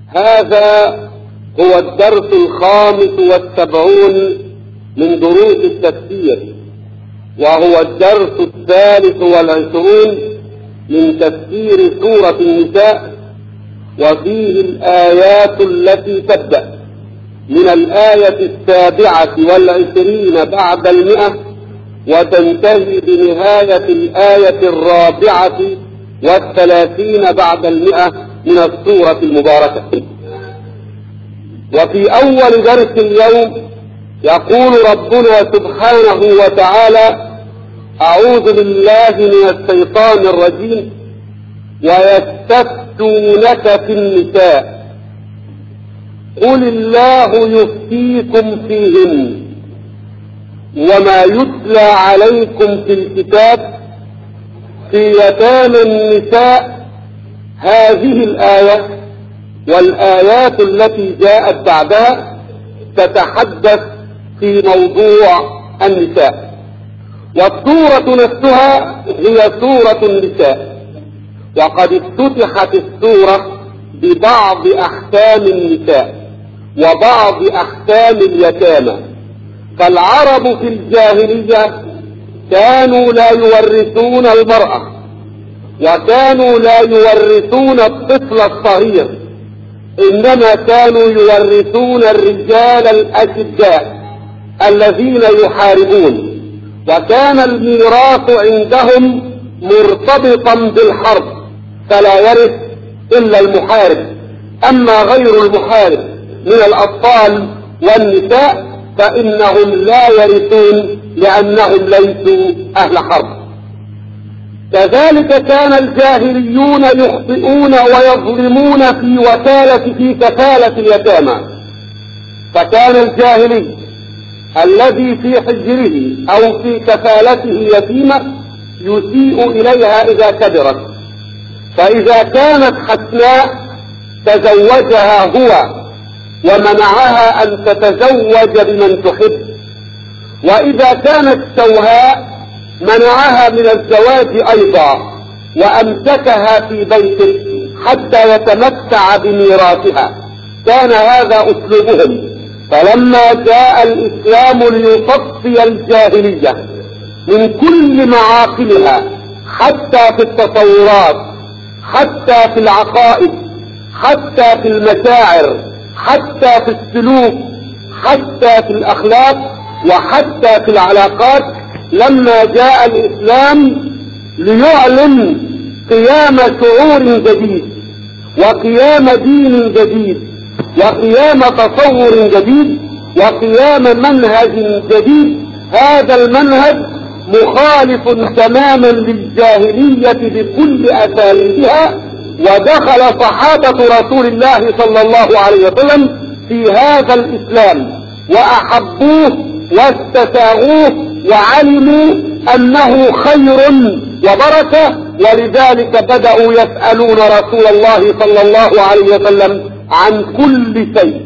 هذا هو الدرس 75 من دروس التفسير، وهو الدرس 23 من تفسير سورة النساء، وفيه الآيات التي تبدأ من الآية 27 بعد 100 وتنتهي بنهاية الآية 34 بعد 100 من السورة المباركة. وفي أول درس اليوم يقول ربنا سبحانه وتعالى: أعوذ بالله من الشيطان الرجيم: ويستفتونك في النساء قل الله يفتيكم فيهن وما يتلى عليكم في الكتاب في يتامى النساء. هذه الآية والآيات التي جاءت بعدها تتحدث في موضوع النساء، والسورة نفسها هي سورة النساء، وقد افتتحت السورة ببعض أحكام النساء وبعض أحكام اليتامى. فالعرب في الجاهلية كانوا لا يورثون المرأة، وكانوا لا يورثون الطفل الصغير، إنما كانوا يورثون الرجال الأشداء الذين يحاربون، وكان الميراث عندهم مرتبطا بالحرب، فلا يرث إلا المحارب. أما غير المحارب من الأطفال والنساء فإنهم لا يرثون لأنهم ليسوا أهل حرب. كذلك كان الجاهليون يخطئون ويظلمون في كفالة اليتامى. فكان الجاهلي الذي في حجره أو في كفالته يتيمة يسيء إليها إذا كبرت، فإذا كانت حسناء تزوجها هو ومنعها أن تتزوج بمن تحب، وإذا كانت سوهاء منعها من الزواج أيضا وأمسكها في بيته حتى يتمتع بميراثها. كان هذا أسلوبهم. فلما جاء الإسلام ليصفي الجاهلية من كل معاقلها، حتى في التصورات، حتى في العقائد، حتى في المشاعر، حتى في السلوك، حتى في الأخلاق، وحتى في العلاقات، لما جاء الإسلام ليعلن قيام شعور جديد وقيام دين جديد وقيام تصور جديد وقيام منهج جديد. هذا المنهج مخالف تماما للجاهلية بكل أساليبها، ودخل صحابة رسول الله صلى الله عليه وسلم في هذا الإسلام وأحبوه واستساغوه وعلموا أنه خير وبركة، ولذلك بدأوا يسألون رسول الله صلى الله عليه وسلم عن كل شيء،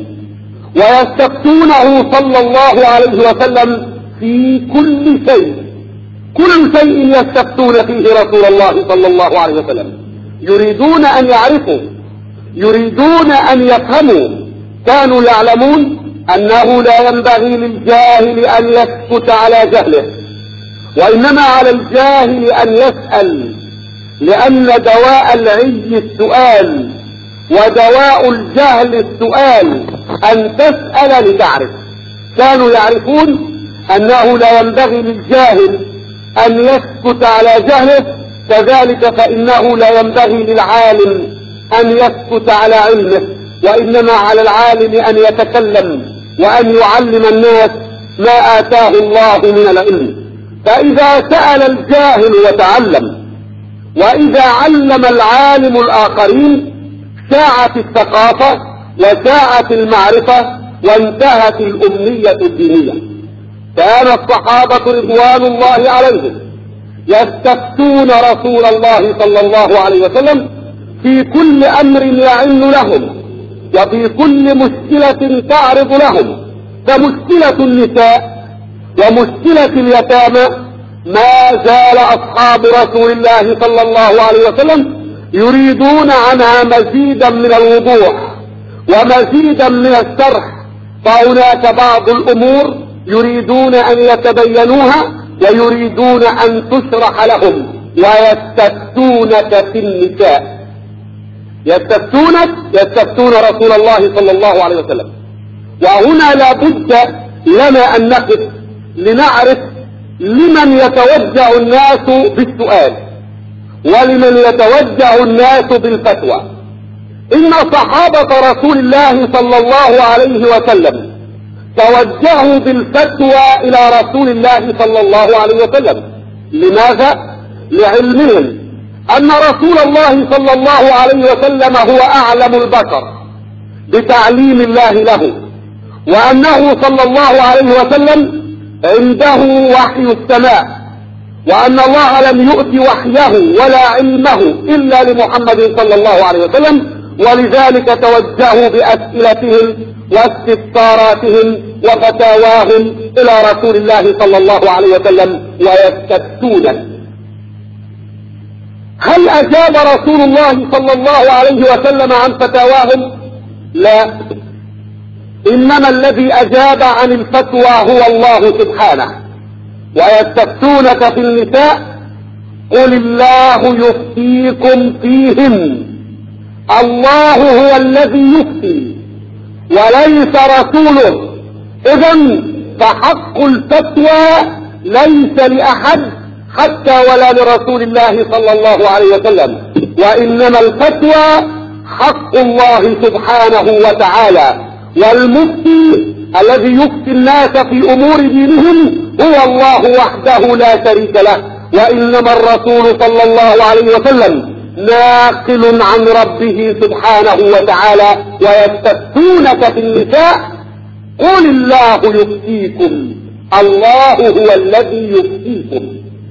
ويستفتونه صلى الله عليه وسلم في كل شيء. كل شيء يستفتون فيه رسول الله صلى الله عليه وسلم، يريدون أن يعرفوا، يريدون أن يفهموا. كانوا يعلمون أنه لا ينبغي للجاهل أن يسكت على جهله، وإنما على الجاهل أن يسأل، لأن دواء العي السؤال ودواء الجهل السؤال، أن تسأل لتعرف. كانوا يعرفون أنه لا ينبغي للجاهل أن يسكت على جهله، كذلك فإنه لا ينبغي للعالم أن يسكت على علمه، وإنما على العالم أن يتكلم وأن يعلم الناس ما آتاه الله من العلم. فإذا سأل الجاهل وتعلم، وإذا علم العالم الآخرين، ساعت الثقافة وساعت المعرفة وانتهت الأمنية الدينية. كان الصحابة رضوان الله عليهم يستفتون رسول الله صلى الله عليه وسلم في كل أمر يعن لهم وفي كل مشكلة تعرض لهم، فمشكلة النساء ومشكلة اليتامى ما زال أصحاب رسول الله صلى الله عليه وسلم يريدون عنها مزيدا من الوضوح ومزيدا من الشرح، فهناك بعض الأمور يريدون أن يتبينوها ويريدون أن تشرح لهم. ويستفتونك في النساء، يستفتون رسول الله صلى الله عليه وسلم. وهنا لا بد لنا أن نقف لنعرف لمن يتوجه الناس بالسؤال ولمن يتوجه الناس بالفتوى. إن صحابة رسول الله صلى الله عليه وسلم توجهوا بالفتوى إلى رسول الله صلى الله عليه وسلم. لماذا؟ لعلمهم أن رسول الله صلى الله عليه وسلم هو أعلم البشر بتعليم الله له، وأنه صلى الله عليه وسلم عنده وحي السماء، وأن الله لم يؤت وحيه ولا علمه إلا لمحمد صلى الله عليه وسلم. ولذلك توجهوا بأسئلتهم واستفساراتهم وفتاواهم إلى رسول الله صلى الله عليه وسلم ويستفتونه. هل أجاب رسول الله صلى الله عليه وسلم عن فتاواهم؟ لا، إنما الذي أجاب عن الفتوى هو الله سبحانه. ويستفتونك في النساء قل الله يفتيكم فيهن. الله هو الذي يفتي وليس رسوله. إذن فحق الفتوى ليس لأحد حتى ولا لرسول الله صلى الله عليه وسلم، وإنما الفتوى حق الله سبحانه وتعالى. والمفتي الذي يفتي الناس في أمور دينهم هو الله وحده لا شريك له. وإنما الرسول صلى الله عليه وسلم ناقل عن ربه سبحانه وتعالى. ويستفتونك في النساء قل الله يفتيكم. الله هو الذي يفتيكم.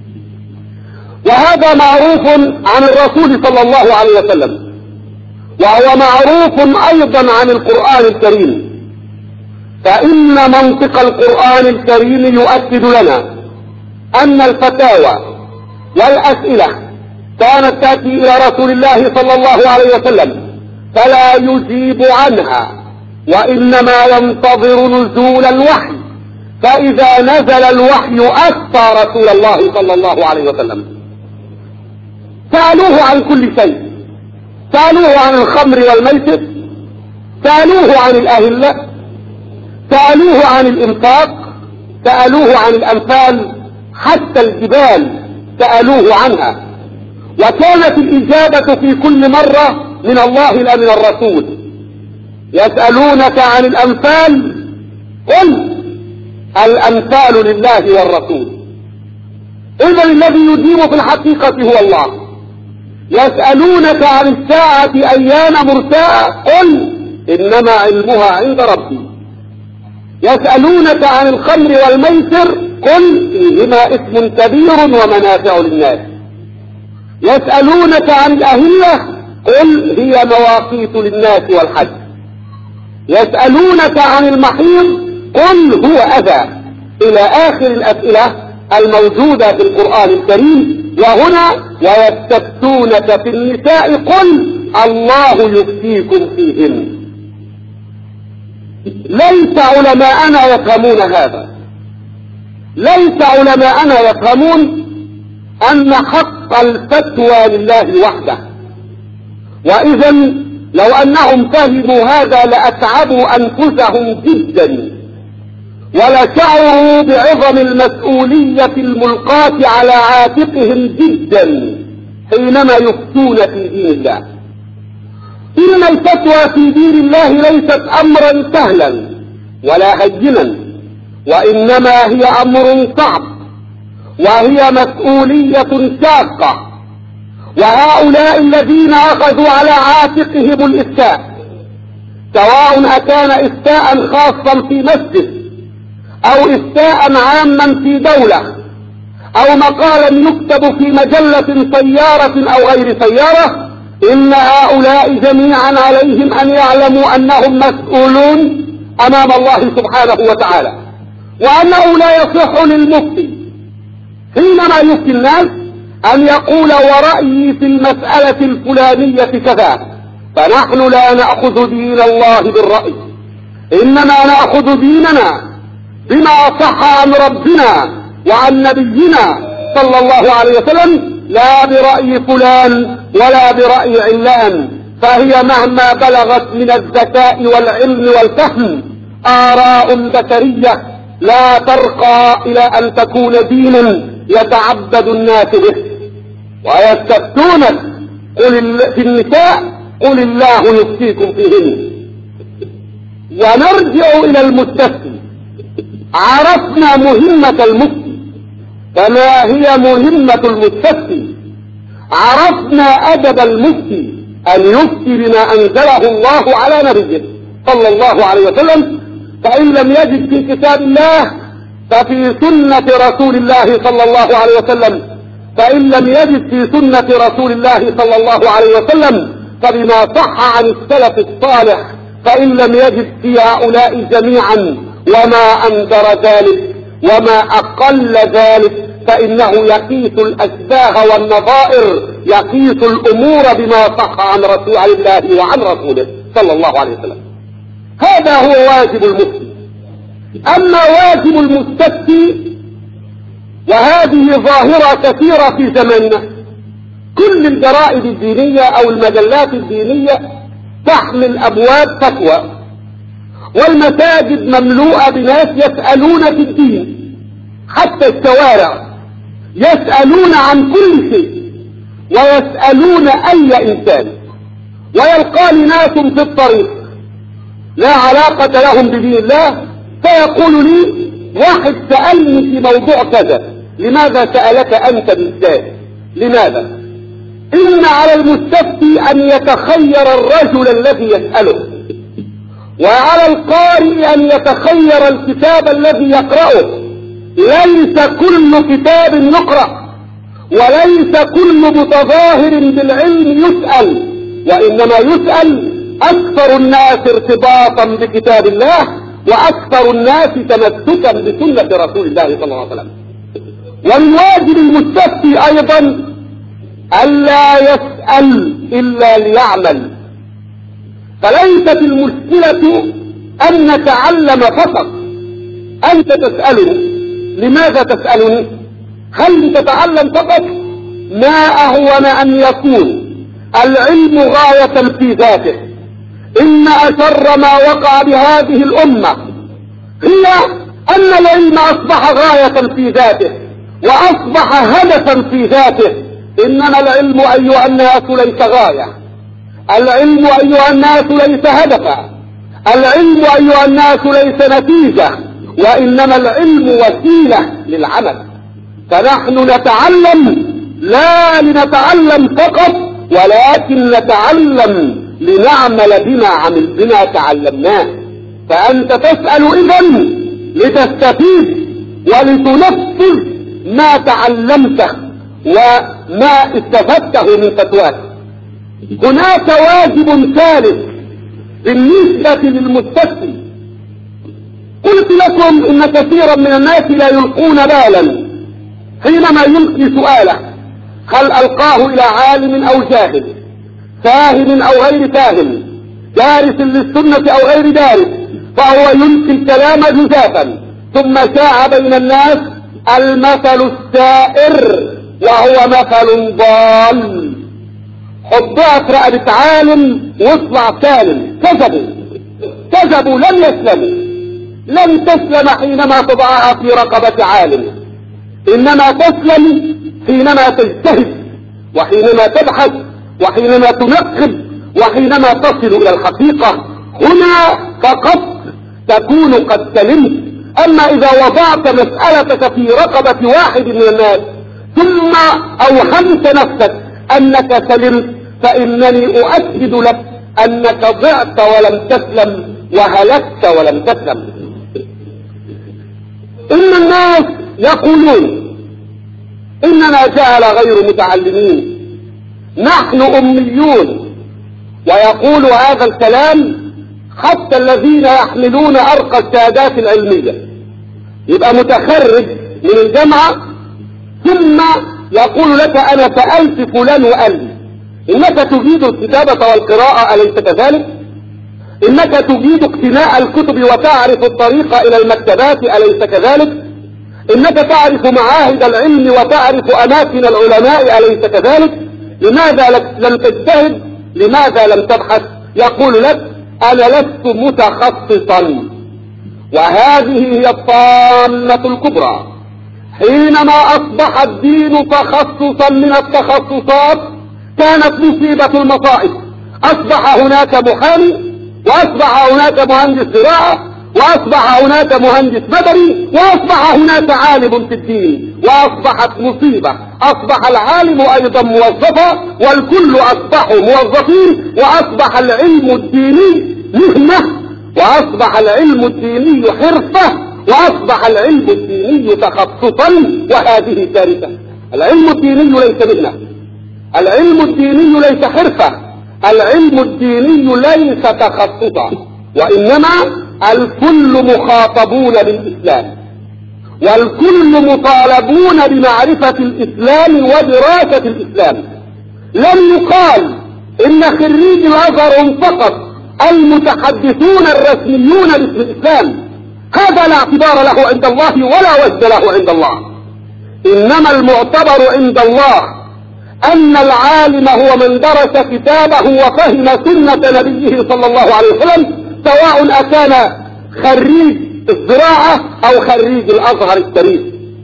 وهذا معروف عن الرسول صلى الله عليه وسلم، وهو معروف أيضا عن القرآن الكريم. فإن منطق القرآن الكريم يؤكد لنا أن الفتاوى والأسئلة كانت تأتي إلى رسول الله صلى الله عليه وسلم فلا يجيب عنها، وإنما ينتظر نزول الوحي. فإذا نزل الوحي أفتى رسول الله صلى الله عليه وسلم. سألوه عن كل شيء، سألوه عن الخمر والميسر، سألوه عن الأهلة، سألوه عن الإنفاق، سألوه عن الأنفال، حتى الجبال سألوه عنها. وكانت الإجابة في كل مرة من الله لا من الرسول. يسألونك عن الأنفال قل الأنفال لله والرسول. إذا الذي يجيب في الحقيقة هو الله. يسألونك عن الساعة أيان مرساها قل إنما علمها عند ربي. يسألونك عن الخمر والميسر قل فيهما اسم كبير ومنافع للناس. يسألونك عن الأهلة قل هي مواقيت للناس والحج. يسألونك عن المحيض قل هو أذى، إلى آخر الأسئلة الموجودة في القرآن الكريم. وهنا ويستفتونك في النساء قل الله يفتيكم فيهن. ليس علماءنا يفهمون هذا، ليس علماءنا يفهمون أن حق الفتوى لله وحده. وإذا لو أنهم فهموا هذا لأتعبوا أنفسهم جدا، ولشعروا بعظم المسؤولية الملقاة على عاتقهم جدا حينما يفتون في دين الله. إن الفتوى في دين الله ليست أمرا سهلا ولا هينا، وإنما هي أمر صعب، وهي مسؤولية شاقة. وهؤلاء الذين أخذوا على عاتقهم الإفتاء، سواء أكان إفتاء خاصا في مسجد أو إفتاء عاما في دولة أو مقالا يكتب في مجلة سيارة أو غير سيارة، إن هؤلاء جميعا عليهم أن يعلموا أنهم مسؤولون أمام الله سبحانه وتعالى، وأنه لا يصح للمفتي حينما يفتي الناس أن يقول ورأيي في المسألة الفلانية كذا، فنحن لا نأخذ دين الله بالرأي، إنما نأخذ ديننا بما صح عن ربنا وعن نبينا صلى الله عليه وسلم، لا برأي فلان ولا برأي علان، فهي مهما بلغت من الذكاء والعلم والفهم آراء بشرية لا ترقى إلى أن تكون دينا يتعبد الناس به. ويستفتونك في النساء قل الله يفتيكم فيهن. ونرجع إلى المستفتي. عرفنا مهمة المفتي، فما هي مهمة المستفتي؟ عرفنا أدب المفتي أن يفتي بما أنزله الله على نبيه صلى الله عليه وسلم، فإن لم يجد في كتاب الله ففي سنة رسول الله صلى الله عليه وسلم، فإن لم يجد في سنة رسول الله صلى الله عليه وسلم فبما صح عن السلف الصالح، فإن لم يجد في هؤلاء جميعا وما أندر ذلك وما أقل ذلك فإنه يقيس الأشباه والنظائر، يقيس الأمور بما صح عن رسول الله وعن رسوله صلى الله عليه وسلم. هذا هو واجب المفتي. أما واجب المستفتي، وهذه ظاهرة كثيرة في زماننا، كل الجرائد الدينية أو المجلات الدينية تحمل أبواب فتوى، والمساجد مملوءة بناس يسألون في الدين، حتى الشوارع يسألون عن كل شيء، ويسألون أي إنسان، ويلقاني ناس في الطريق لا علاقة لهم بدين الله، فيقول لي واحد سألني في موضوع كذا، لماذا سألك أنت بالذات؟ لماذا؟ إن على المستفتي أن يتخير الرجل الذي يسأله، وعلى القارئ أن يتخير الكتاب الذي يقرأه. ليس كل كتاب يقرأ، وليس كل متظاهر بالعلم يسأل، وإنما يسأل أكثر الناس ارتباطا بكتاب الله، وأكثر الناس تمسكا بسنة رسول الله صلى الله عليه وسلم. ومن واجب المستفتي أيضا ألا يسأل إلا ليعمل. فليست المشكلة أن نتعلم فقط. أنت تسألني لماذا تسألني؟ هل تتعلم فقط؟ ما أهون أن يكون العلم غاية في ذاته. إن أشر ما وقع بهذه الأمة هي أن العلم أصبح غاية في ذاته، وأصبح هدفا في ذاته. إنما العلم أيها الناس ليس غاية، العلم أيها الناس ليس هدفا، العلم أيها الناس ليس نتيجة، وإنما العلم وسيلة للعمل. فنحن نتعلم لا لنتعلم فقط، ولكن نتعلم لنعمل بما تعلمناه. فأنت تسأل إذن لتستفيد ولتنفذ ما تعلمته وما استفدته من فتواك. هناك واجب ثالث بالنسبة للمستفتي. قلت لكم إن كثيرا من الناس لا يلقون بالا حينما يلقي سؤاله، هل ألقاه إلى عالم أو جاهل، فاهم أو غير فاهم، دارس للسنة أو غير دارس، فهو يلقي الكلام جزافا. ثم شاع بين الناس المثل السائر وهو مثل ضال. حطها في رقبة عالم واطلع سالم. كذبوا لن يسلموا. لن تسلم حينما تضعها في رقبة عالم، إنما تسلم حينما تجتهد، وحينما تبحث، وحينما تنقب، وحينما تصل إلى الحقيقة. هنا فقط تكون قد سلمت. أما إذا وضعت مسألتك في رقبة واحد من الناس ثم أوهمت نفسك أنك سلمت، فإنني أؤكد لك أنك ضعت ولم تسلم، وهلكت ولم تسلم. إن الناس يقولون إننا جهل غير متعلمين، نحن أميون، ويقول هذا الكلام حتى الذين يحملون أرقى الشهادات العلمية. يبقى متخرج من الجامعة ثم يقول لك أنا سألت فلان وقال لي، إنك تجيد الكتابة والقراءة أليس كذلك؟ إنك تجيد اقتناء الكتب وتعرف الطريق إلى المكتبات أليس كذلك؟ إنك تعرف معاهد العلم وتعرف أماكن العلماء أليس كذلك؟ لماذا لم تجتهد؟ لماذا لم تبحث؟ يقول لك أنا لست متخصصا. وهذه هي الطامة الكبرى. حينما أصبح الدين تخصصا من التخصصات كانت مصيبة المصائب. أصبح هناك محامي، وأصبح هناك مهندس زراعة، وأصبح هناك مهندس مدني، وأصبح هناك عالم في الدين، وأصبحت مصيبة. أصبح العالم أيضا موظفا، والكل أصبحوا موظفين، وأصبح العلم الديني مهنة، وأصبح العلم الديني حرفة، وأصبح العلم الديني تخصصا، وهذه كارثة. العلم الديني ليس مهنة، العلم الديني ليس حرفة، العلم الديني ليس تخصصا، وإنما الكل مخاطبون بالإسلام، والكل مطالبون بمعرفة الإسلام ودراسة الإسلام. لم يقال إن خريج الأزهر هم فقط المتحدثون الرسميون باسم الإسلام، هذا لا اعتبار له عند الله ولا وزن له عند الله. إنما المعتبر عند الله أن العالم هو من درس كتابه وفهم سنة نبيه صلى الله عليه وسلم، سواء أكان خريج الزراعة أو خريج الأزهر الشريف.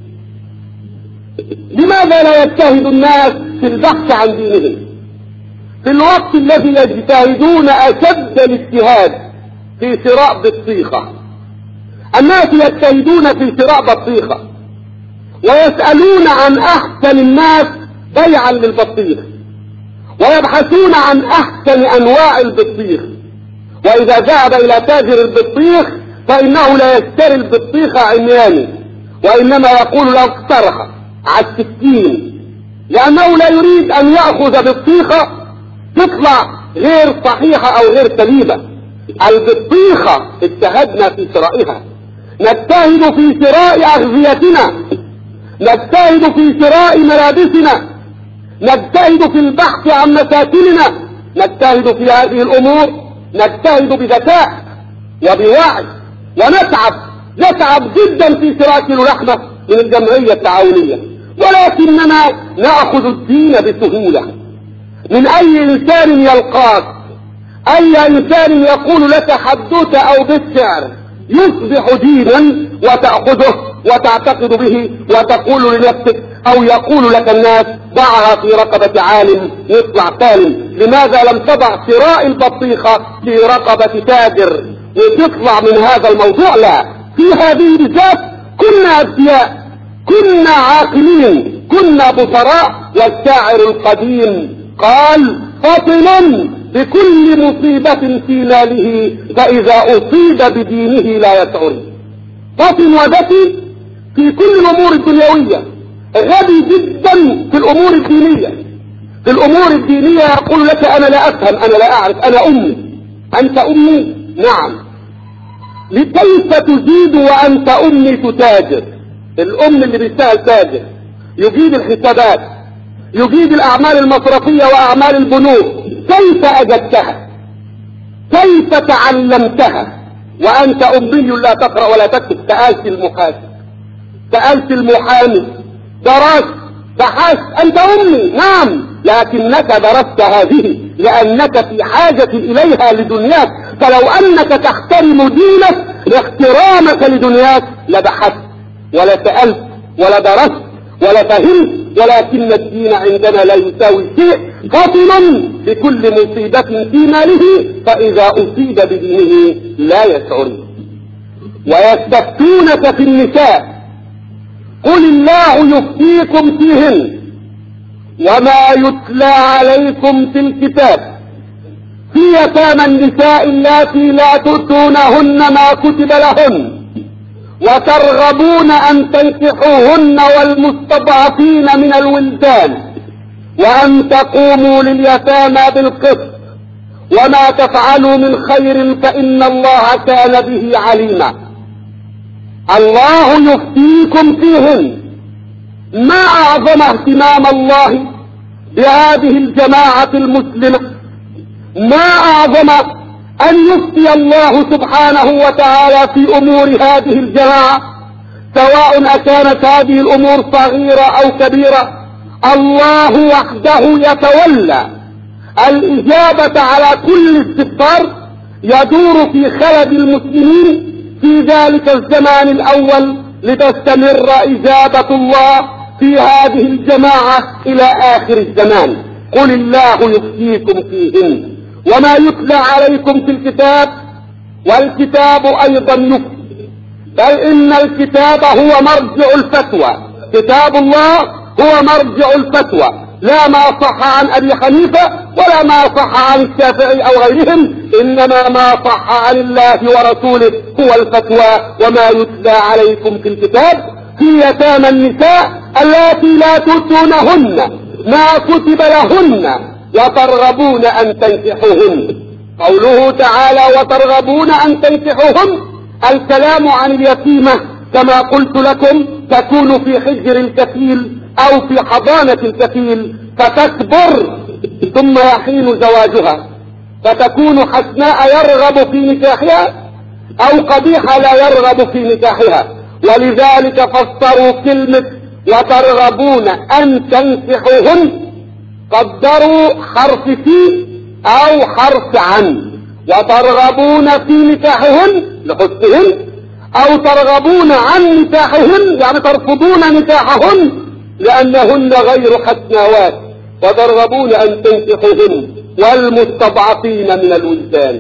لماذا لا يجتهد الناس في البحث عن دينهم في الوقت الذي يجتهدون أشد الاجتهاد في شراء بطيخة؟ الناس يجتهدون في شراء بطيخة ويسألون عن أحسن الناس بيعا للبطيخ، ويبحثون عن أحسن أنواع البطيخ، وإذا ذهب إلى تاجر البطيخ فإنه لا يشتري البطيخ عمياني، وإنما يقول له اقترح على السكين، لأنه لا يريد أن يأخذ بطيخة تطلع غير صحيحة أو غير سليمة. البطيخة اجتهدنا في شرائها، نجتهد في شراء أغذيتنا، نجتهد في شراء ملابسنا، نجتهد في البحث عن مساكننا، نجتهد في هذه الأمور، نجتهد بذكاء وبوعي، نتعب جدا في شراء كيلو لحمة من الجمعية التعاونية، ولكننا نأخذ الدين بسهولة من أي إنسان يلقاك، أي إنسان يقول لك حدوثة أو بيت شعر يصبح دينا وتأخذه وتعتقد به وتقول لنفسك أو يقول لك الناس ضعها في رقبة عالم يطلع سالم. لماذا لم تضع شراء البطيخة في رقبة تاجر وتطلع من هذا الموضوع؟ لا، في هذه بالذات كنا أذكياء، كنا عاقلين، كنا بصراء. والشاعر القديم قال فطن بكل مصيبة في ماله فإذا أصيب بدينه لا يشعر. فطن وذكي في كل الأمور الدنيوية، غبي جدا في الأمور الدينية. في الأمور الدينية يقول لك أنا لا أفهم، أنا لا أعرف، أنا أمي. أنت أمي؟ نعم. لكيف تجيد وأنت أمي تتاجر؟ الأم اللي بيشتغل تاجر يجيد الحسابات، يجيد الأعمال المصرفية وأعمال البنوك، كيف أجدتها؟ كيف تعلمتها وأنت أمي لا تقرأ ولا تكتب؟ سألت المحاسب، سألت المحامي، درست، بحثت، أنت أمي. نعم، لكنك درست هذه لأنك في حاجة إليها لدنياك، فلو أنك تحترم دينك لاحترامك لدنياك لبحثت ولا سألت ولا درست ولا فهمت، ولكن الدين عندنا لا يساوي شيء. فطنا بكل مصيبة في ماله فإذا أصيب بدينه لا يشعر. ويستفتونك في النساء قل الله يفتيكم فيهن وما يتلى عليكم في الكتاب في يتامى النساء اللاتي لا تؤتونهن ما كتب لهن وترغبون أن تنكحوهن والمستضعفين من الولدان وأن تقوموا لليتامى بالقسط وما تفعلوا من خير فإن الله كان به عليما. الله يفتيكم فيهن. ما أعظم اهتمام الله بهذه الجماعة المسلمة. ما أعظم أن يفتي الله سبحانه وتعالى في أمور هذه الجماعة، سواء أكانت هذه الأمور صغيرة أو كبيرة. الله وحده يتولى الإجابة على كل استفسار يدور في خلد المسلمين في ذلك الزمان الأول، لتستمر إجابة الله في هذه الجماعة إلى آخر الزمان. قل الله يفتيكم فيهن وما يتلى عليكم في الكتاب، والكتاب أيضا يفتي، بل إن الكتاب هو مرجع الفتوى. كتاب الله هو مرجع الفتوى، لا ما صح عن أبي حنيفة ولا ما صح عن الشافعي أو غيرهم، إنما ما صح عن الله ورسوله هو الفتوى. وما يتلى عليكم في الكتاب في يتامى النساء اللاتي لا تؤتونهن ما كتب لهن وترغبون أن تنكحوهن. قوله تعالى وترغبون أن تنكحوهن، الكلام عن اليتيمة كما قلت لكم تكون في حجر الكفيل أو في حضانة الكفيل، فتكبر ثم يحين زواجها، فتكون حسناء يرغب في نكاحها أو قبيحة لا يرغب في نكاحها. ولذلك فسروا كلمة وترغبون أن تنكحوهن، قدروا حرف في أو حرف عن. وترغبون في نكاحهن لحسنهن، أو ترغبون عن نكاحهن يعني ترفضون نكاحهن لأنهن غير حسناوات. وترغبون أن تنكحوهن والمستضعفين من الولدان،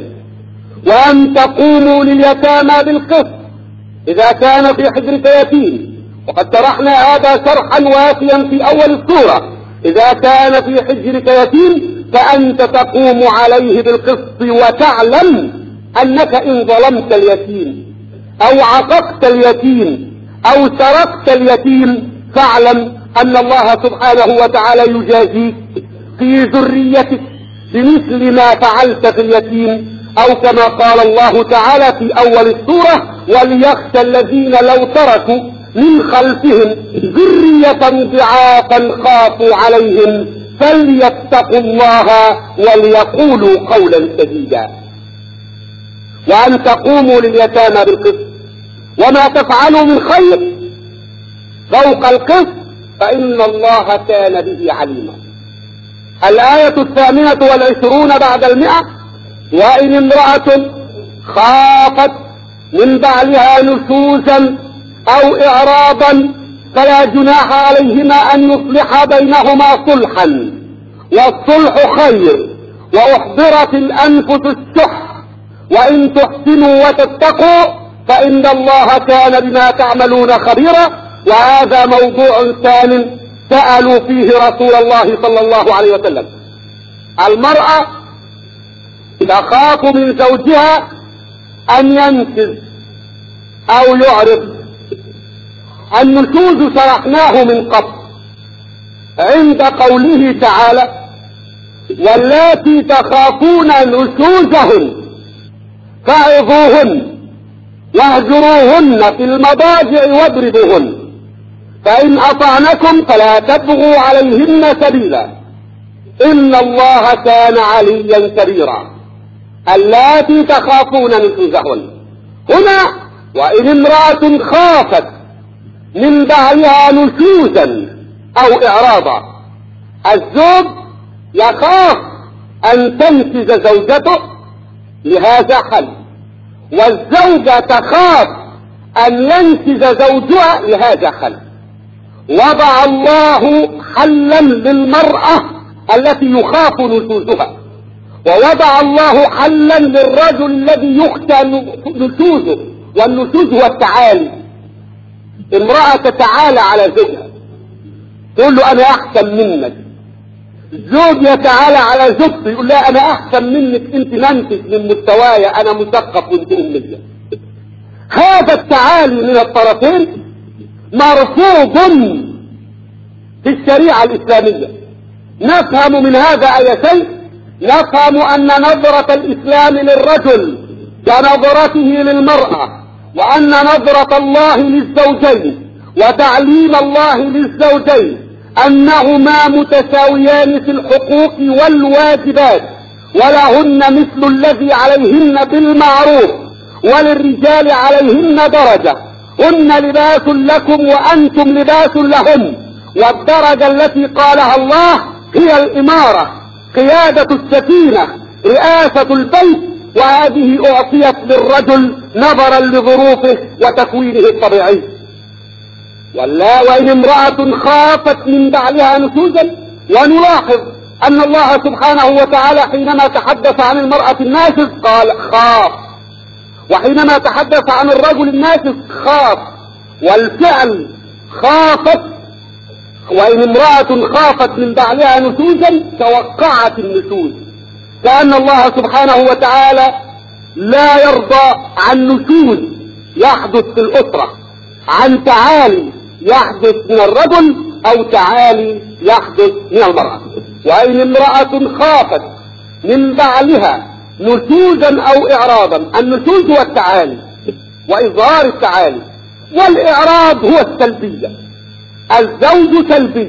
وأن تقوموا لليتامى بالقسط إذا كان في حجرك يتيم، وقد شرحنا هذا شرحا وافيا في أول السورة. إذا كان في حجرك يتيم فأنت تقوم عليه بالقسط، وتعلم أنك إن ظلمت اليتيم أو عققت اليتيم أو تركت اليتيم فاعلم أن الله سبحانه وتعالى يجازيك في ذريتك بمثل ما فعلت في اليتيم. أو كما قال الله تعالى في أول السورة وليخشى الذين لو تركوا من خلفهم ذرية ضعافا خافوا عليهم فليتقوا الله وليقولوا قولا سديدا. وأن تقوموا لليتامى بالقسط، وما تفعلوا من خير فوق القسط فإن الله كان به عليما. الآية 28 بعد 100: وإن امرأة خافت من بعلها نشوزا أو إعراضا فلا جناح عليهما أن يصلحا بينهما صلحا، والصلح خير، وأحضرت الأنفس الشح، وإن تحسنوا وتتقوا فإن الله كان بما تعملون خبيرا. وهذا موضوع ثان سألوا فيه رسول الله صلى الله عليه وسلم. المرأة تخاف من زوجها أن ينكز أو يعرض. النشوز شرحناه من قبل عند قوله تعالى واللاتي تخافون نشوزهن فعظوهن واهجروهن في المضاجع واضربوهن، فإن أطعنكم فلا تبغوا عليهن سبيلا إن الله كان عليا كبيرا. اللاتي تخافون نشوزهن هنا، وإن امرأة خافت من بعلها نشوزا أو إعراضا. الزوج يخاف أن تنكز زوجته لهذا حل، والزوجة تخاف أن ينكز زوجها لهذا حل. وضع الله حلا للمرأة التي يخاف نشوزها، ووضع الله حلا للرجل الذي يخشى نشوزه، والنشوز هو التعالي. امرأة تتعالى على زوجها تقول له أنا أحسن منك، زوج يتعالى على زوجته يقول لا أنا أحسن منك، أنت منتج من مستواي، أنا مثقف وأنت أمية. هذا التعالي من الطرفين مرفوض في الشريعة الإسلامية. نفهم من هذا أي شيء؟ نفهم أن نظرة الإسلام للرجل كنظرته للمرأة، وأن نظرة الله للزوجين وتعليم الله للزوجين أنهما متساويان في الحقوق والواجبات، ولهن مثل الذي عليهن بالمعروف، وللرجال عليهن درجة، هن لباس لكم وأنتم لباس لهم. والدرجة التي قالها الله هي الإمارة، قيادة السفينة، رئاسة البيت، وهذه أعطيت للرجل نظرا لظروفه وتكوينه الطبيعي. وإن امرأة خافت من بعلها نشوزا، ونلاحظ أن الله سبحانه وتعالى حينما تحدث عن المرأة الناشز قال خاف، وحينما تحدث عن الرجل الناشز خاف، والفعل خافت. وإن امرأة خافت من بعلها نشوزا توقعت النشوز، كأن الله سبحانه وتعالى لا يرضى عن نشوز يحدث في الأسرة، عن تعالي يحدث من الرجل أو تعالي يحدث من المرأة. وإن امرأة خافت من بعلها نشوزا أو إعراضا، النشوز هو التعالي وإظهار التعالي، والإعراض هو السلبية. الزوج سلبي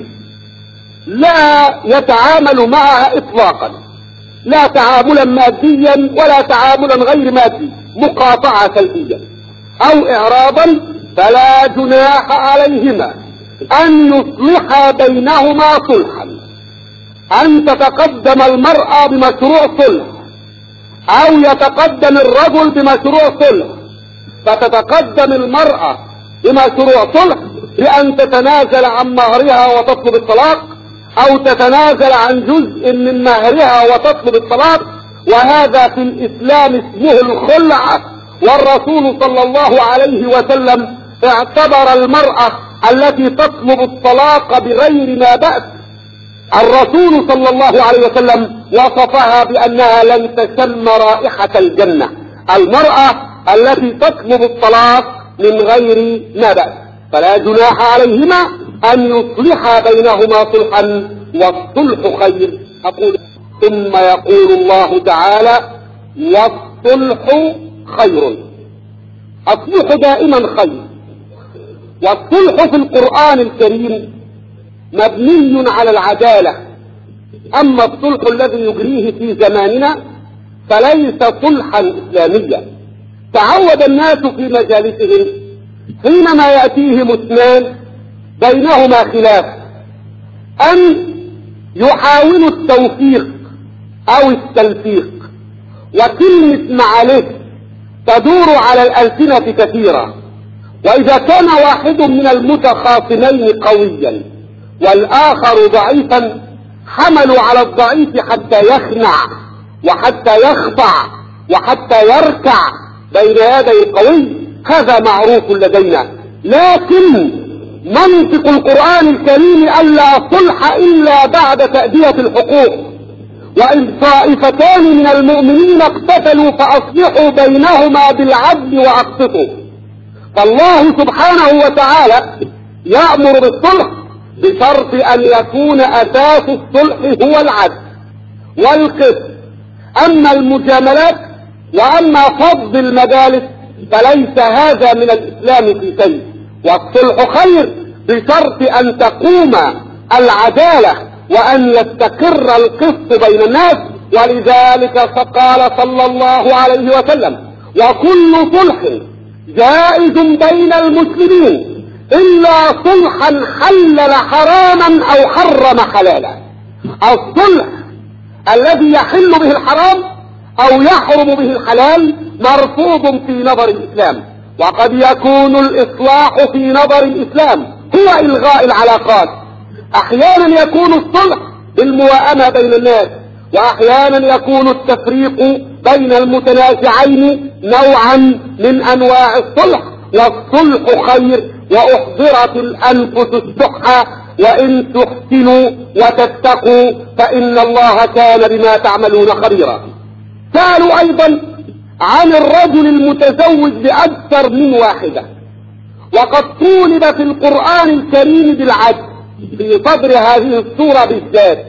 لا يتعامل معها إطلاقا، لا تعاملا ماديا ولا تعاملا غير مادي، مقاطعة سلبية أو إعراضا، فلا جناح عليهما أن يصلحا بينهما صلحا، أن تتقدم المرأة بمشروع صلح أو يتقدم الرجل بمشروع صلح، فتتقدم المرأة بمشروع صلح بأن تتنازل عن مهرها وتطلب الطلاق، أو تتنازل عن جزء من مهرها وتطلب الطلاق، وهذا في الإسلام اسمه الخلع. والرسول صلى الله عليه وسلم اعتبر المرأة التي تطلب الطلاق بغير ما بأس، الرسول صلى الله عليه وسلم وصفها بأنها لن تشم رائحة الجنة، المرأة التي تطلب الطلاق من غير ما بأس. فلا جناح عليهما أن يصلحا بينهما صلحا، والصلح خير. أقول ثم يقول الله تعالى والصلح خير. الصلح دائما خير، والصلح في القرآن الكريم مبني على العدالة. أما الصلح الذي يجريه في زماننا فليس صلحا إسلاميا. تعود الناس في مجالسهم حينما يأتيهم اثنان بينهما خلاف أن يحاولوا التوفيق أو التلفيق، وكلمة معاليه تدور على الألسنة كثيرا. وإذا كان واحد من المتخاصمين قويا والآخر ضعيفا، حملوا على الضعيف حتى يخنع وحتى يخضع وحتى يركع بين يدي القوي. هذا معروف لدينا، لكن منطق القرآن الكريم ألا صلح إلا بعد تأدية الحقوق. وإن طائفتان من المؤمنين اقتتلوا فأصلحوا بينهما بالعدل وأقسطوا. فالله سبحانه وتعالى يأمر بالصلح بشرط أن يكون أساس الصلح هو العدل والقسط. أما المجاملات وأما فض المجالس فليس هذا من الإسلام في شيء. والصلح خير بشرط أن تقوم العدالة وأن يستقر القسط بين الناس. ولذلك قال صلى الله عليه وسلم وكل صلح جائز بين المسلمين إلا صلحا حلل حراما أو حرم حلالا. الصلح الذي يحل به الحرام أو يحرم به الحلال مرفوض في نظر الإسلام. وقد يكون الإصلاح في نظر الإسلام هو إلغاء العلاقات. أحيانا يكون الصلح بالمواءمة بين الناس، وأحيانا يكون التفريق بين المتنازعين نوعا من أنواع الصلح. والصلح خير، وأحضرت الأنفس الشح، وإن تحسنوا وتتقوا فإن الله كان بما تعملون خبيرا. سألوا أيضا عن الرجل المتزوج بأكثر من واحدة، وقد طولب في القرآن الكريم بالعدل في صدر هذه السورة بالذات.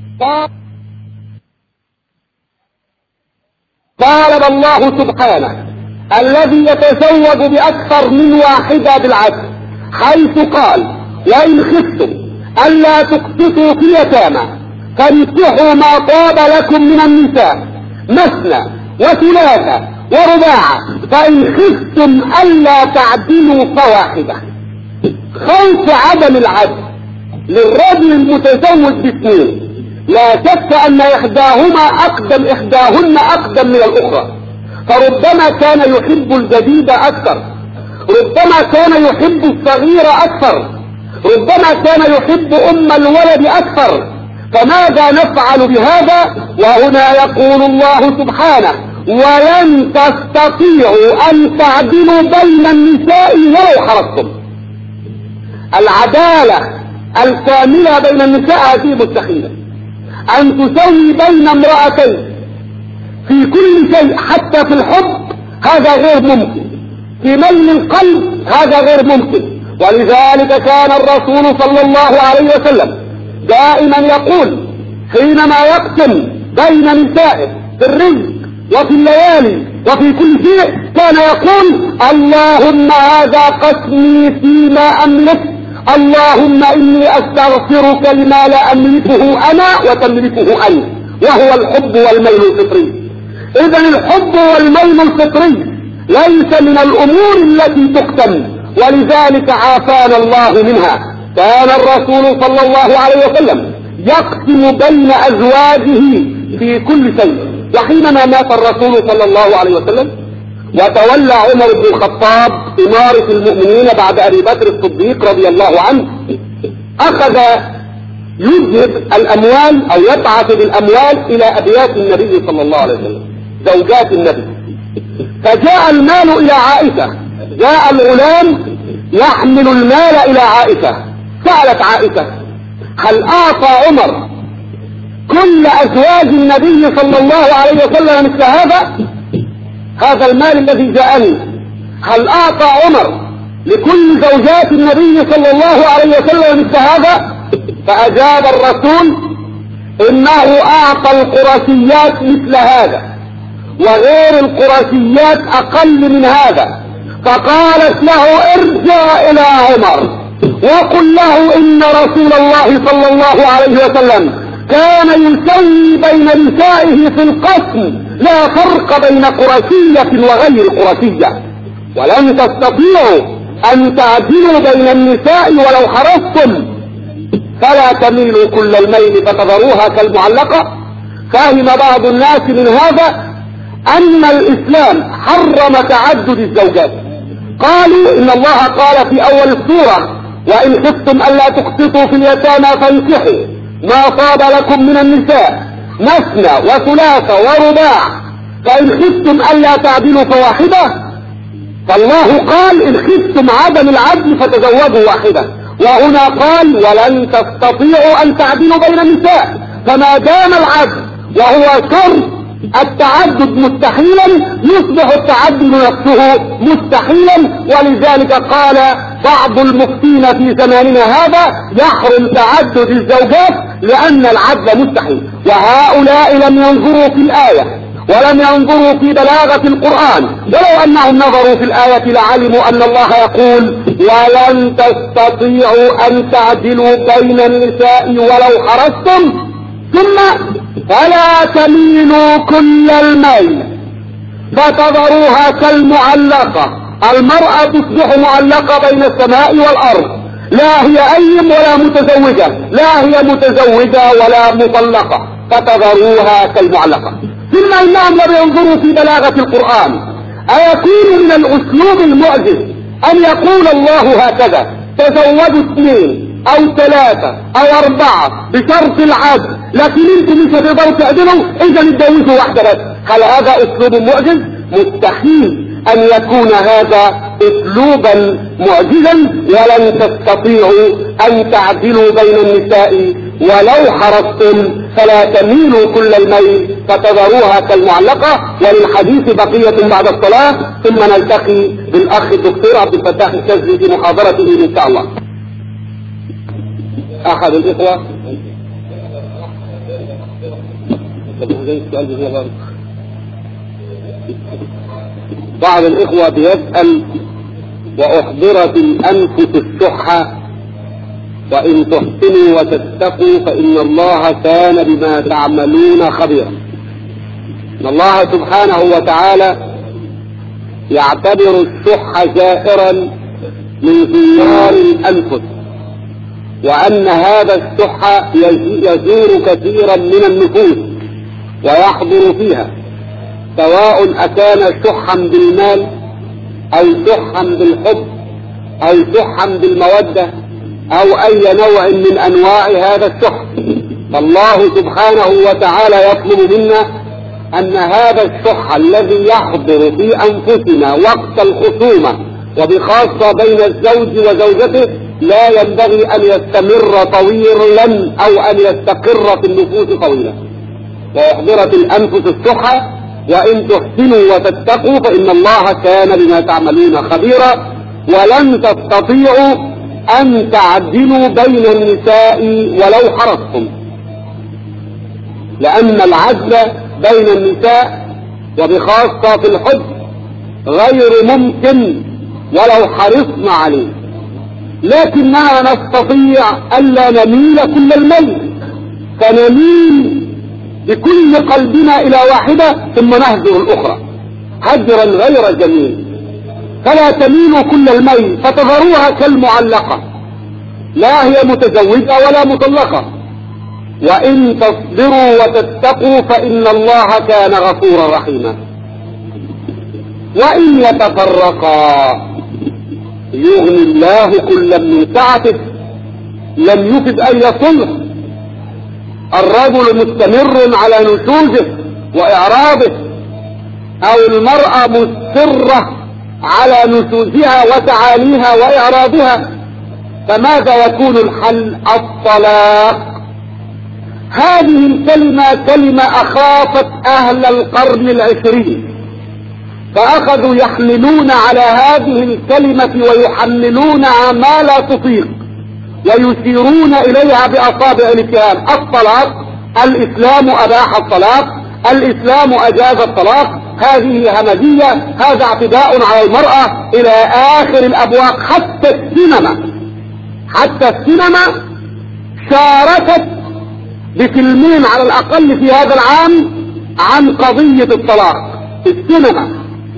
قال الله سبحانه الذي يتزوج بأكثر من واحدة بالعدل، حيث قال وإن خفتم ألا تقسطوا في اليتامى فانكحوا ما طاب لكم من النساء مثنى وثلاثة ورباع فإن خفتم ألا تعدلوا فواحدة. خوف عدم العدل للرجل المتزوج باثنين، لا شك أن إحداهن أقدم من الأخرى، فربما كان يحب الجديد أكثر، ربما كان يحب الصغير أكثر، ربما كان يحب أم الولد أكثر، فماذا نفعل بهذا؟ وهنا يقول الله سبحانه: ولن تستطيعوا أن تعدلوا بين النساء ولو حرصتم. العدالة الكاملة بين النساء هذه مستحيلة. أن تسوي بين امرأتين في كل شيء حتى في الحب هذا غير ممكن، في ميل القلب هذا غير ممكن. ولذلك كان الرسول صلى الله عليه وسلم دائما يقول حينما يقسم بين نسائه في الرزق وفي الليالي وفي كل شيء كان يقول: اللهم هذا قسمي فيما أملك، اللهم إني أستغفرك لما لا أملكه أنا وتملكه أنت، وهو الحب والميل الفطري. إذا الحب والميل الفطري ليس من الأمور التي تقسم، ولذلك عافانا الله منها. كان الرسول صلى الله عليه وسلم يقسم بين أزواجه في كل شيء. وحينما مات الرسول صلى الله عليه وسلم وتولى عمر بن الخطاب إمارة المؤمنين بعد أبي بكر الصديق رضي الله عنه، أخذ يذهب الأموال أو يبعث بالأموال إلى أبيات النبي صلى الله عليه وسلم، زوجات النبي. فجاء المال إلى عائشة، جاء الغلام يحمل المال إلى عائشة. سألت عائشة: هل أعطى عمر كل أزواج النبي صلى الله عليه وسلم مثل هذا المال الذي جاءني؟ هل أعطى عمر لكل زوجات النبي صلى الله عليه وسلم مثل هذا؟ فأجاب الرسول: إنه أعطى القرشيات مثل هذا، وغير القرشيات أقل من هذا. فقالت له: ارجع إلى عمر وقل له إن رسول الله صلى الله عليه وسلم كان يسوي بين نسائه في القسم، لا فرق بين قرشية وغير قرشية، ولن تستطيعوا أن تعدلوا بين النساء ولو حرصتم، فلا تميلوا كل الميل فتذروها كالمعلقة. فهم بعض الناس من هذا أن الإسلام حرم تعدد الزوجات. قالوا إن الله قال في أول السورة: وإن خفتم ألا تقسطوا في اليتامى فانكحوا ما طاب لكم من النساء مثنى وثلاثة ورباع فإن خفتم ألا تعدلوا فواحدة. فالله قال: إن خفتم عدم العدل فتزوجوا واحدة، وهنا قال: ولن تستطيعوا أن تعدلوا بين النساء. فما دام العدل وهو شرط التعدد مستحيلا، يصبح التعدد نفسه مستحيلا. ولذلك قال بعض المفتين في زماننا هذا: يحرم تعدد الزوجات لأن العدل مستحيل. وهؤلاء لم ينظروا في الآية ولم ينظروا في بلاغة القرآن، ولو أنهم نظروا في الآية لعلموا أن الله يقول: ولن تستطيعوا أن تعدلوا بين النساء ولو حرصتم، ثم فلا تميلوا كل الميل فتذروها كالمعلقة. المرأة تصبح معلقة بين السماء والأرض، لا هي أيم ولا متزوجة، لا هي متزوجة ولا مطلقة، فتذروها كالمعلقة. ثم إنهم لم ينظروا في بلاغة القرآن. أيكون من الأسلوب المعجز أن يقول الله هكذا: تزوجوا 2 أو 3 أو 4 بشرط العدل، لكن انتم مش هتقدروا تعدلوا، إذا اتجوزوا واحدة بس؟ هل هذا أسلوب معجز؟ مستحيل أن يكون هذا أسلوبا معجزا. ولن تستطيعوا أن تعدلوا بين النساء ولو حرصتم، فلا تميلوا كل الميل فتذروها كالمعلقة. وللحديث بقية بعد الصلاة، ثم نلتقي بالأخ الدكتور عبد الفتاح الشاذلي في محاضرته إن شاء الله. أحد الإخوة بعض الإخوة بيسأل: وأحضرت الأنفس الشحة وإن تحسنوا وتتقوا فإن الله كان بما تعملون خبيرا. إن الله سبحانه وتعالى يعتبر الشح جائرا من ثمار الأنفس، وأن هذا الشح يزور كثيرا من النفوس ويحضر فيها، سواء أكان شحا بالمال أو شحا بالحب أو شحا بالمودة أو أي نوع من أنواع هذا الشح. فالله سبحانه وتعالى يطلب منا أن هذا الشح الذي يحضر في أنفسنا وقت الخصومة وبخاصة بين الزوج وزوجته لا ينبغي أن يستمر طويلا أو أن يستقر في النفوس طويلا. وأحضرت الأنفس الشح وإن تحسنوا وتتقوا فإن الله كان بما تعملون خبيرا. ولن تستطيعوا أن تعدلوا بين النساء ولو حرصتم، لأن العدل بين النساء وبخاصة في الحب غير ممكن ولو حرصنا عليه، لكننا نستطيع ألا نميل كل الميل، فنميل بكل قلبنا إلى واحدة ثم نهجر الأخرى هجرا غير جميل، فلا تميلوا كل الميل فتذروها كالمعلقة لا هي متزوجة ولا مطلقة. وإن تصبروا وتتقوا فإن الله كان غفورا رحيما. وإن يتفرقا يغني الله كلا من سعته لم يفد أي صلح. الرجل مستمر على نشوزه وإعراضه، أو المرأة مصرة على نشوزها وتعاليها وإعراضها، فماذا يكون الحل؟ الطلاق. هذه الكلمة كلمة أخافت أهل القرن العشرين، فأخذوا يحملون على هذه الكلمة ويحملونها ما لا تطيق ويشيرون إليها بأصابع الاتهام. الطلاق، الإسلام أباح الطلاق، الإسلام أجاز الطلاق، هذه همجية، هذا اعتداء على المرأة، إلى آخر الأبواب. حتى السينما شاركت بفيلمين على الأقل في هذا العام عن قضية الطلاق. السينما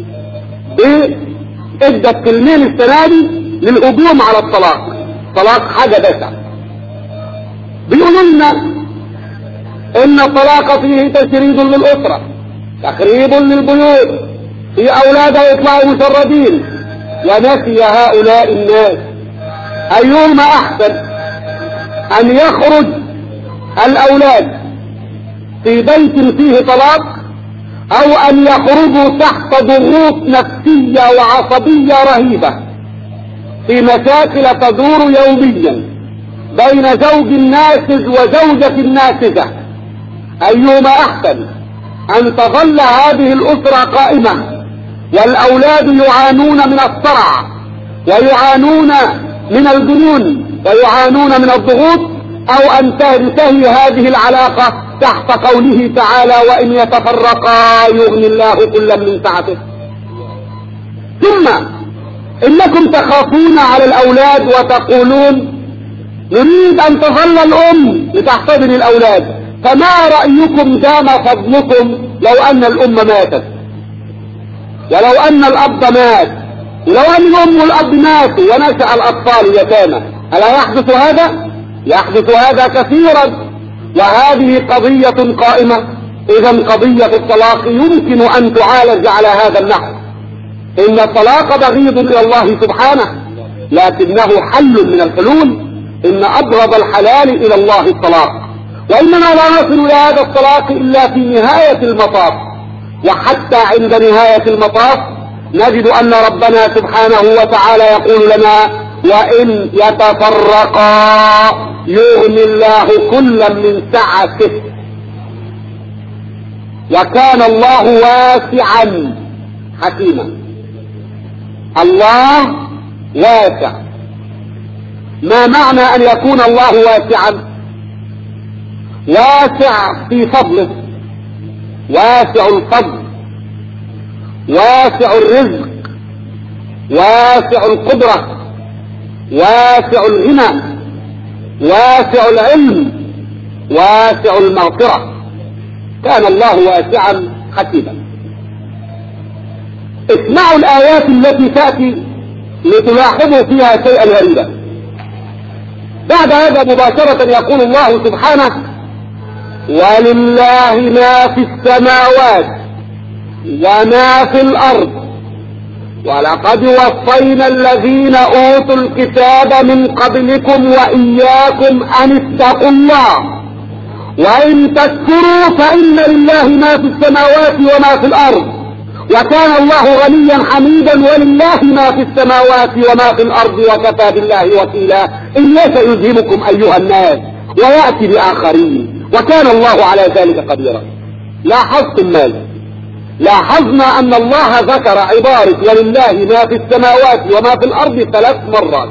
ادت فيلمين السنة دي للهجوم على الطلاق. طلاق حاجة بشعة. بيقولوا لنا ان الطلاق فيه تشريد للأسرة، تخريب للبيوت، في أولاد يطلعوا مشردين، ونسي هؤلاء الناس أيهما أحسن، أن يخرج الأولاد في بيت فيه طلاق أو أن يخرجوا تحت ضغوط نفسية وعصبية رهيبة في مشاكل تدور يوميا بين زوج ناشز وزوجة ناشزة. أيهما أحسن، أن تظل هذه الأسرة قائمة والأولاد يعانون من الصرع ويعانون من الجنون ويعانون من الضغوط، أو أن تنتهي هذه العلاقة تحت قوله تعالى وإن يتفرقا يغني الله كلا من سعته. ثم إنكم تخافون على الأولاد وتقولون نريد أن تظل الأم لتحتضن الأولاد، فما رأيكم دام فضلكم لو أن الأم ماتت، ولو أن الأب مات، ولو أن الأم والأب ماتوا ونشأ الأطفال يتامى، ألا يحدث هذا؟ يحدث هذا كثيرا، وهذه قضية قائمة. إذا قضية الطلاق يمكن أن تعالج على هذا النحو. إن الطلاق بغيض إلى الله سبحانه، لكنه حل من الحلول. إن أبغض الحلال إلى الله الطلاق، وإننا لا نصل إلى هذا الطلاق إلا في نهاية المطاف. وحتى عند نهاية المطاف نجد أن ربنا سبحانه وتعالى يقول لنا وإن يتفرقا يغني الله كلا من سعته، وكان الله واسعا حكيما. الله واسع. ما معنى أن يكون الله واسعا؟ واسع في فضله، واسع الفضل، واسع الرزق، واسع القدرة، واسع الغنى، واسع العلم واسع المغفرة، كان الله واسعا حكيما. اسمعوا الآيات التي تأتي لتلاحظوا فيها شيئا غريبا. بعد هذا مباشرة يقول الله سبحانه: ولله ما في السماوات وما في الأرض ولقد وصينا الذين أوتوا الكتاب من قبلكم وإياكم أن اتقوا الله وإن تكفروا فإن لله ما في السماوات وما في الأرض وكان الله غنيا حميدا ولله ما في السماوات وما في الأرض وكفى بالله وكيلا إن يشأ يذهبكم أيها الناس ويأتي بآخرين وكان الله على ذلك قديرا. لاحظتم ماذا؟ لاحظنا أن الله ذكر عبارة ولله ما في السماوات وما في الأرض 3 مرات.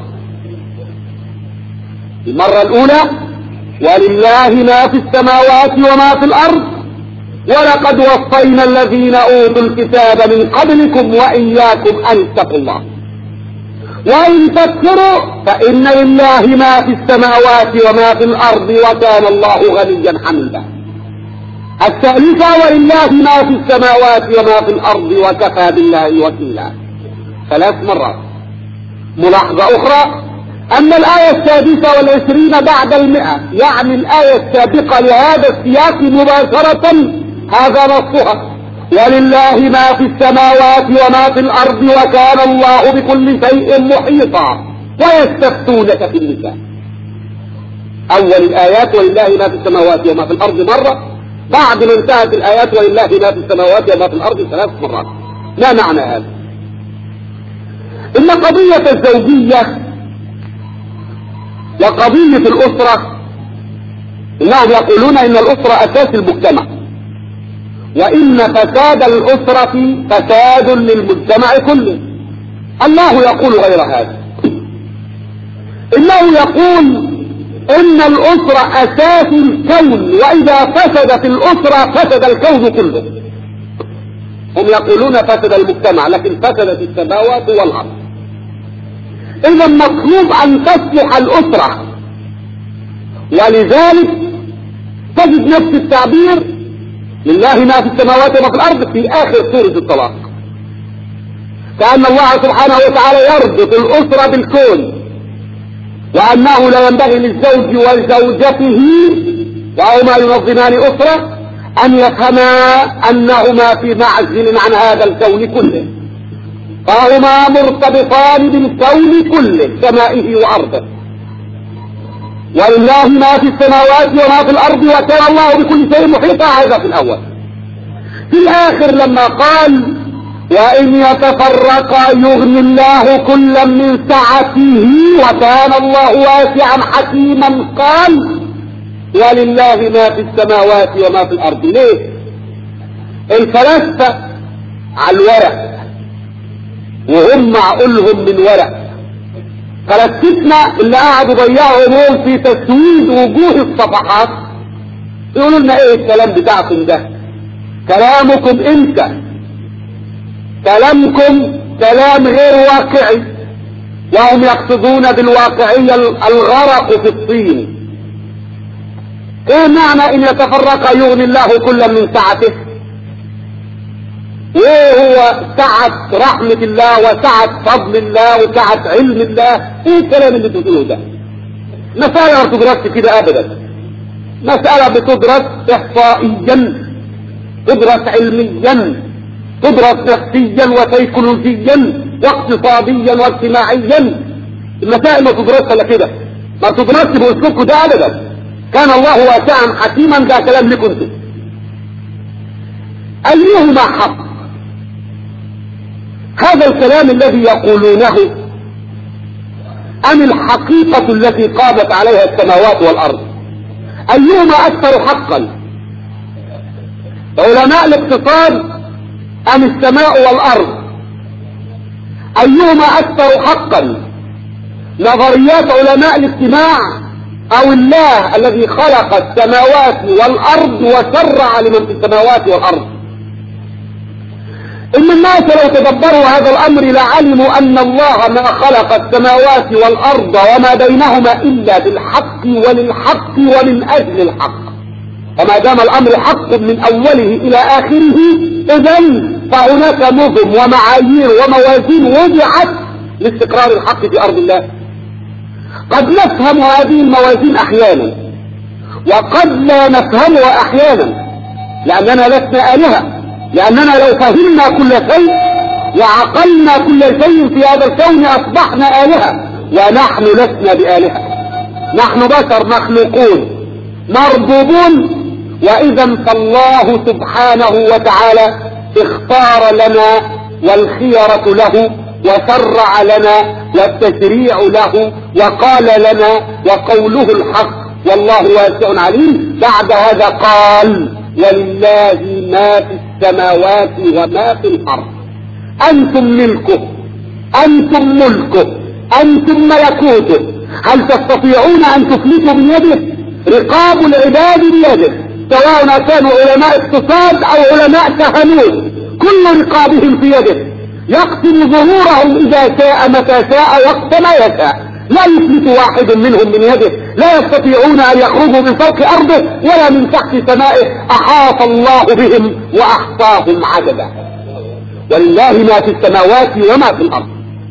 المرة الأولى ولله ما في السماوات وما في الأرض ولقد وصينا الذين أوتوا الكتاب من قبلكم وإياكم أن اتقوا الله وإن تكفروا فإن لله ما في السماوات وما في الأرض وكان الله غنيا حميدا. الثالثة ولله ما في السماوات وما في الأرض وكفى بالله وكيلا 3 مرات. ملاحظة أخرى أن الآية 26 بعد 100 يعني الآية السابقة لهذا السياق مباشرة هذا نصها: ولله ما في السماوات وما في الأرض وكان الله بكل شيء محيطا ويستفتونك في النساء. أول الآيات ولله ما في السماوات وما في الأرض مرة، بعد ما انتهت الآيات ولله ما في السماوات وما في الأرض 3 مرات. ما معنى هذا؟ إن قضية الزوجية وقضية الأسرة إنهم يقولون إن الأسرة أساس المجتمع، وإن فساد الأسرة فساد للمجتمع كله. الله يقول غير هذا، إنه يقول إن الأسرة أساس الكون، وإذا فسدت الأسرة فسد الكون كله. هم يقولون فسد المجتمع لكن فسدت السماوات والأرض. إذا مطلوب أن تصلح الأسرة، ولذلك تجد نفس التعبير لله ما في السماوات وما في الأرض في آخر سورة الطلاق، كأن الله سبحانه وتعالى يربط الأسرة بالكون، وأنه لا ينبغي للزوج وزوجته وهما ينظمان أسرة أن يفهما أنهما في معزل عن هذا الكون كله، فهما مرتبطان بالكون كله سمائه وأرضه. ولله ما في السماوات وما في الأرض وكان الله بكل شيء محيطا، هذا في الأول. في الآخر لما قال وإن يتفرقا يغني الله كلا من سعته وكان الله واسعا حكيما، قال ولله ما في السماوات وما في الأرض. ليه؟ الفلاسفة على الورق وهم معقولهم من ورق، فلسفتنا اللي قاعدوا ضيعوا يوم في تسويد وجوه الصفحات يقولوا لنا ايه الكلام بتاعكم ده؟ كلامكم انت، كلامكم كلام غير واقعي، وهم يقصدون بالواقعية الغرق في الطين. ايه معنى ان يتفرق يغني الله كلا من سعته؟ ايه هو سعة رحمة الله وسعة فضل الله وسعة علم الله؟ ايه الكلام اللي بتقوله ده؟ مسألة ما بتدرسش كده ابدا، مسألة بتدرس احصائيا، تدرس علميا، تدرس نفسيا وسيكولوجيا واقتصاديا واجتماعيا. المسائل ما تدرسها الا كده، ما تدرسش باسلوبكم ده ابدا. كان الله واسعا حكيما، ده كلام لكم انتم. ايهما حق؟ هذا الكلام الذي يقولونه ام الحقيقة التي قامت عليها السماوات والارض؟ ايهما اكثر حقا؟ علماء الاقتصاد ام السماء والارض؟ ايهما اكثر حقا؟ نظريات علماء الاجتماع او الله الذي خلق السماوات والارض وشرع لمن في السماوات والارض؟ إن الناس لو تدبروا هذا الأمر لعلموا أن الله ما خلق السماوات والأرض وما بينهما إلا بالحق وللحق ومن أجل الحق. وما دام الأمر حق من أوله إلى آخره، إذن فهناك نظم ومعايير وموازين وضعت لاستقرار الحق في أرض الله. قد نفهم هذه الموازين أحيانا وقد لا نفهمها أحيانا، لأننا لسنا آلهة. لأننا لو فهمنا كل شيء وعقلنا كل شيء في هذا الكون أصبحنا آلهة، ونحن لسنا بآلهة. نحن بشر مخلوقون مربوبون. وإذا فالله سبحانه وتعالى اختار لنا والخيرة له وشرع لنا والتشريع له وقال لنا وقوله الحق والله واسع عليم. بعد هذا قال ولله ما في السماوات وما في الأرض. أنتم ملكه، أنتم ملكه، أنتم ملكوته. هل تستطيعون أن تفلتوا من يده؟ رقاب العباد بيده، سواء كانوا علماء اقتصاد أو علماء كهنوت، كل رقابهم في يده. يقسم ظهورهم إذا شاء متى شاء وقت ما يشاء. لا يفلت واحد منهم من يده. لا يستطيعون أن يخرجوا من فوق أرضه ولا من تحت سمائه. أحاط الله بهم وأحصاهم عددا. ولله ما في السماوات وما في الأرض.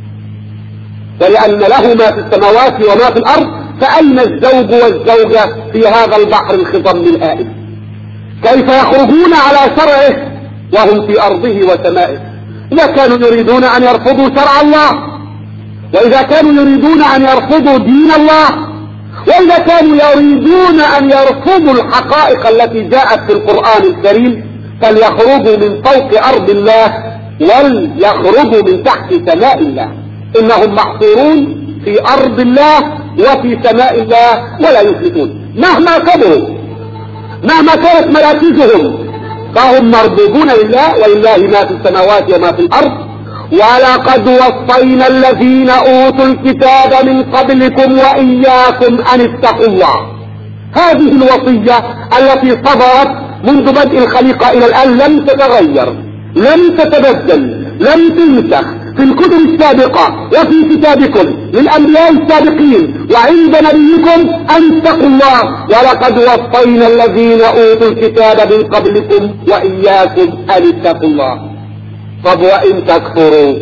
ولأن له ما في السماوات وما في الأرض، فأين الزوج والزوجة في هذا البحر الخضم الهائل؟ كيف يخرجون على شرعه وهم في أرضه وسمائه؟ إذا كانوا يريدون أن يرفضوا شرع الله، وإذا كانوا يريدون أن يرفضوا دين الله، وإذا كانوا يريدون أن يرفضوا الحقائق التي جاءت في القرآن الكريم، فليخرجوا من فوق أرض الله وليخرجوا من تحت سماء الله. إنهم محصورون في أرض الله وفي سماء الله ولا يفلتون مهما كبروا، مهما كانت مراكزهم، فهم مربوبون لله. ولله ما في السماوات وما في الأرض. ولقد وصينا الذين أوتوا الكتاب من قبلكم وإياكم أن اتقوا الله. هذه الوصية التي صدرت منذ بدء الخليقة إلى الآن لم تتغير، لم تتبدل، لم تنسخ في الكتب السابقة وفي كتابكم للأنبياء السابقين وعند نبيكم أن اتقوا الله. ولقد وصينا الذين أوتوا الكتاب من قبلكم وإياكم أن اتقوا الله. طب وإن تكفروا،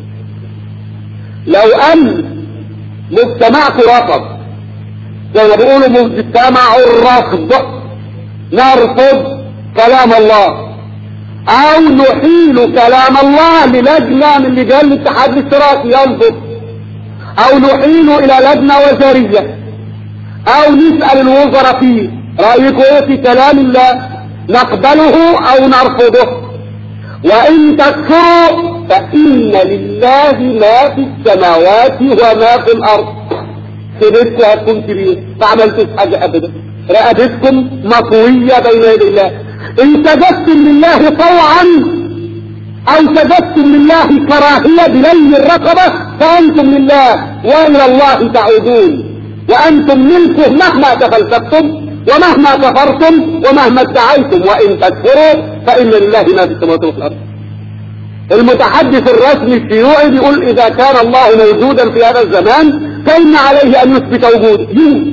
لو أن مجتمعك رفض، زي ما بيقولوا مجتمع الرفض، نرفض كلام الله أو نحيل كلام الله للجنة من لجان الاتحاد الاشتراكي ينظر، أو نحيل إلى لجنة وزارية، أو نسأل الوزراء فيه رأيكم ايه في كلام الله، نقبله أو نرفضه. وإن تكفروا فإن لله ما في السماوات وما في الأرض. سبتكم هتكون كبير، فعملتوا حاجة أبدا، رقبتكم مطوية بين يدي الله. إن سجدتم لله طوعا أو سجدتم لله كراهية بلي الرقبة فأنتم لله وإلى الله تعودون. وأنتم ملكه مهما تفلسفتم ومهما كفرتم ومهما ادعيتم. وإن تكفروا فإن لله ما في السماوات وفي الأرض. المتحدث الرسمي الشيوعي بيقول إذا كان الله موجودا في هذا الزمان فإن عليه أن يثبت وجوده.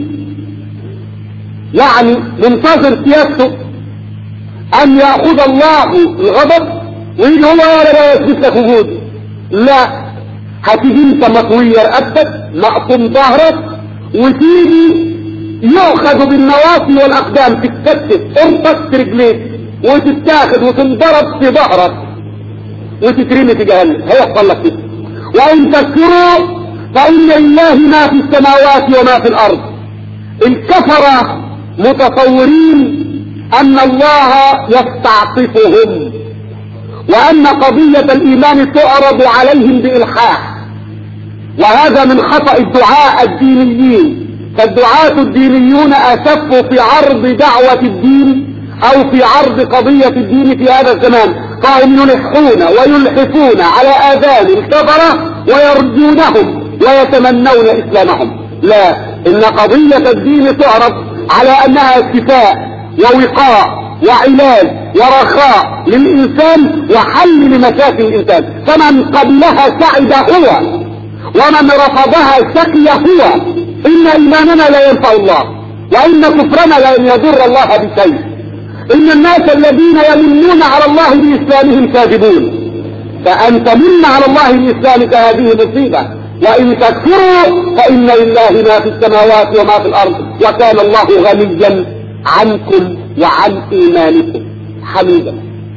يعني منتظر سياسته أن يأخذ الله الغضب ويجي هو لا يثبت لك وجوده. لا، هتيجي انت مطوية رقبتك مقطوم ظهرك وتيجي يؤخذ بالنواصي والأقدام، تتكتف ارتك رجليك وتتاخد وتنضرب في ظهرك وتترمي في جهنم. هيحصل لك كده. وإن تكفروا فإن لله ما في السماوات وما في الأرض. الكفرة متصورين أن الله يستعطفهم وأن قضية الإيمان تعرض عليهم بإلحاح، وهذا من خطأ الدعاء الدينيين. فالدعاة الدينيون أسفوا في عرض دعوة الدين أو في عرض قضية الدين في هذا الزمان، فهم يلحون ويلحفون على آذان الكفرة ويرجونهم ويتمنون إسلامهم. لا، إن قضية الدين تعرض على أنها شفاء ووقاء وعلاج ورخاء للإنسان وحل لمشاكل الإنسان، فمن قبلها سعد هو ومن رفضها شقي هو. إن إيماننا لا ينفع الله، وإن كفرنا لا يضر الله بشيء. إن الناس الذين يمنون على الله بإسلامهم كاذبون، فأن تمن على الله بإسلامك هذه مصيبة، وإن تكفروا فإن لله ما في السماوات وما في الأرض، وكان الله غنيا عنكم وعن إيمانكم حميدا.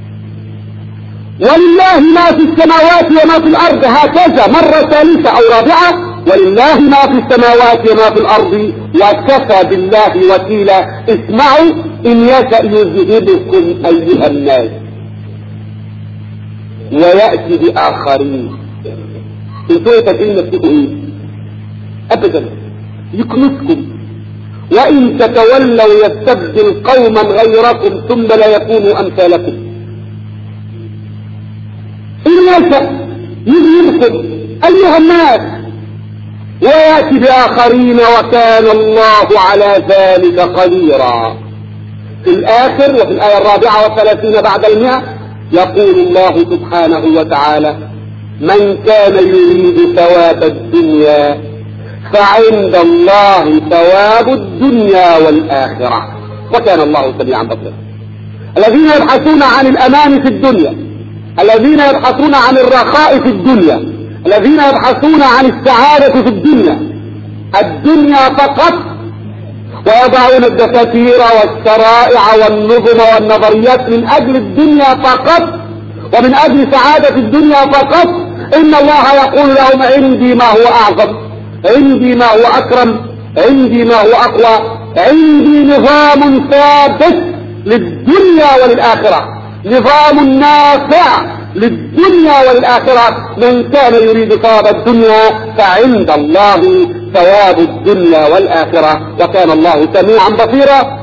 ولله ما في السماوات وما في الأرض، هكذا مرة ثالثة أو رابعة، ولله ما في السماوات وما في الأرض وكفى بالله وكيلا. اسمعوا، إن يشأ يذهبكم أيها الناس ويأتي بآخرين. انتوا تكلمة تقول أبدا يكنسكم، وإن تتولوا يستبدل قوما غيركم ثم لا يكونوا أمثالكم. إن يشأ يذهبكم أيها الناس ويأتي بآخرين وكان الله على ذلك قديرا. في الآخر وفي الآية 34 بعد 100 يقول الله سبحانه وتعالى: من كان يريد ثواب الدنيا فعند الله ثواب الدنيا والآخرة وكان الله سميعا بصيرا. الذين يبحثون عن الأمان في الدنيا، الذين يبحثون عن الرخاء في الدنيا، الذين يبحثون عن السعادة في الدنيا فقط، ويضعون الدساتير والشرائع والنظم والنظريات من أجل الدنيا فقط ومن أجل سعادة الدنيا فقط، إن الله يقول لهم: عندي ما هو أعظم، عندي ما هو أكرم، عندي ما هو أقوى، عندي نظام ثابت للدنيا وللآخرة، نظام نافع للدنيا والآخرة. من كان يريد ثواب الدنيا فعند الله ثواب الدنيا والآخرة وكان الله سميعا بصيرا.